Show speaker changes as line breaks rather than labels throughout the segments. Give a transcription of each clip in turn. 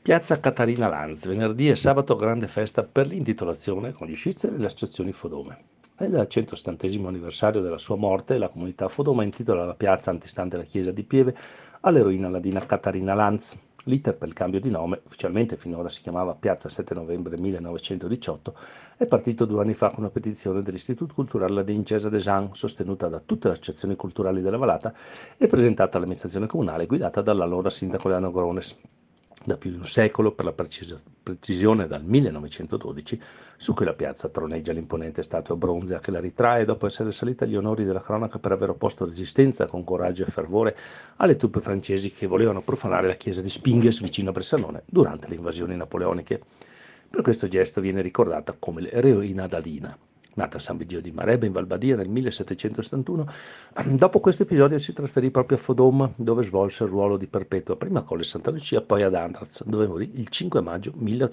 Piazza Catarina Lanz, venerdì e sabato grande festa per l'intitolazione con gli Schütze e le associazioni Fodome. Nel 170° anniversario della sua morte, la comunità Fodoma intitola la piazza antistante la chiesa di Pieve all'eroina ladina Catarina Lanz. L'iter per il cambio di nome, ufficialmente finora si chiamava Piazza 7 novembre 1918, è partito 2 anni fa con una petizione dell'Istituto Culturale Ladin Cesa de Jean, sostenuta da tutte le associazioni culturali della Vallata e presentata all'amministrazione comunale guidata dall'allora sindaco Leano Grones. Da più di un secolo, per la precisione dal 1912, su cui la piazza troneggia l'imponente statua bronzea che la ritrae dopo essere salita agli onori della cronaca per aver opposto resistenza con coraggio e fervore alle truppe francesi che volevano profanare la chiesa di Spingues vicino a Bressanone durante le invasioni napoleoniche. Per questo gesto viene ricordata come l'eroina ladina. Nata a San Vigilio di Marebbe in Valbadia nel 1771, dopo questo episodio si trasferì proprio a Fodom, dove svolse il ruolo di perpetua prima a Colle Santa Lucia, poi ad Andraz, dove morì il 5 maggio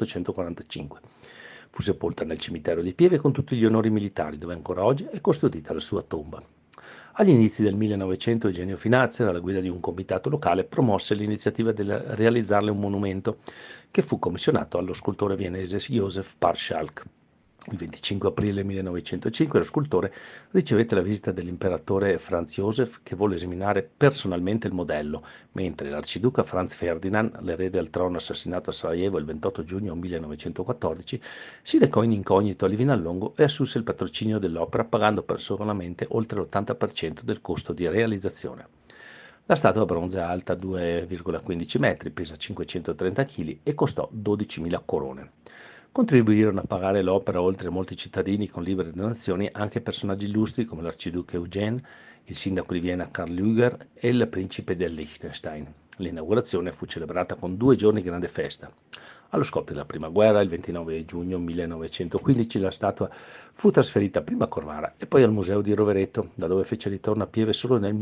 1845. Fu sepolta nel cimitero di Pieve con tutti gli onori militari, dove ancora oggi è custodita la sua tomba. Agli inizi del 1900 Eugenio Finazzi, alla guida di un comitato locale, promosse l'iniziativa di realizzarle un monumento, che fu commissionato allo scultore viennese Josef Parschalk. Il 25 aprile 1905 lo scultore ricevette la visita dell'imperatore Franz Josef, che volle esaminare personalmente il modello, mentre l'arciduca Franz Ferdinand, l'erede al trono assassinato a Sarajevo il 28 giugno 1914, si recò in incognito a Livinallongo e assunse il patrocinio dell'opera, pagando personalmente oltre l'80% del costo di realizzazione. La statua bronzea è alta 2,15 metri, pesa 530 kg e costò 12.000 corone. Contribuirono a pagare l'opera, oltre a molti cittadini con libere donazioni, anche personaggi illustri come l'arciduca Eugene, il sindaco di Vienna Karl Lueger e il principe del Liechtenstein. L'inaugurazione fu celebrata con 2 giorni di grande festa. Allo scoppio della prima guerra, il 29 giugno 1915, la statua fu trasferita prima a Corvara e poi al Museo di Rovereto, da dove fece ritorno a Pieve solo nel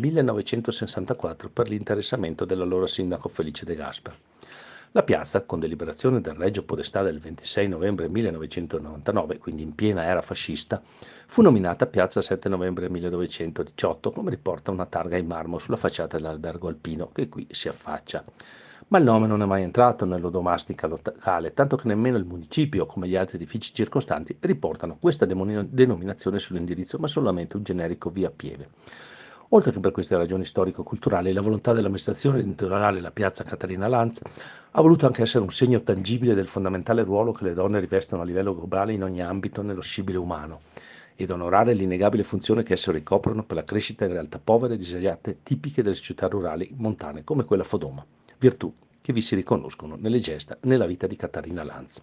1964 per l'interessamento dell'allora sindaco Felice De Gasperi. La piazza, con deliberazione del Regio Podestà del 26 novembre 1999, quindi in piena era fascista, fu nominata Piazza 7 novembre 1918, come riporta una targa in marmo sulla facciata dell'albergo alpino che qui si affaccia. Ma il nome non è mai entrato nell'onomastica locale, tanto che nemmeno il municipio, come gli altri edifici circostanti, riportano questa denominazione sull'indirizzo, ma solamente un generico via Pieve. Oltre che per queste ragioni storico-culturali, la volontà dell'amministrazione di intitolare la piazza Catarina Lanz ha voluto anche essere un segno tangibile del fondamentale ruolo che le donne rivestono a livello globale in ogni ambito nello scibile umano ed onorare l'innegabile funzione che esse ricoprono per la crescita di realtà povere e diseguate tipiche delle città rurali montane come quella Fodoma, virtù che vi si riconoscono nelle gesta e nella vita di Catarina Lanz.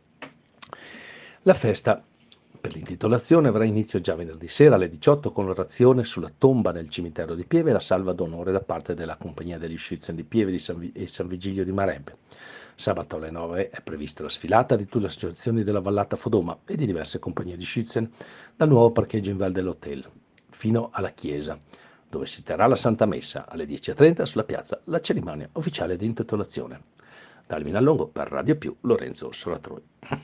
La festa per l'intitolazione avrà inizio già venerdì sera alle 18 con l'orazione sulla tomba nel cimitero di Pieve e la salva d'onore da parte della Compagnia degli Schützen di Pieve e San Vigilio di Marebbe. Sabato alle 9 è prevista la sfilata di tutte le associazioni della Vallata Fodoma e di diverse compagnie di Schützen dal nuovo parcheggio in Val dell'Hotel fino alla chiesa, dove si terrà la Santa Messa alle 10:30 sulla piazza, la cerimonia ufficiale di intitolazione. Da Alminalongo per Radio Più, Lorenzo Soratroi.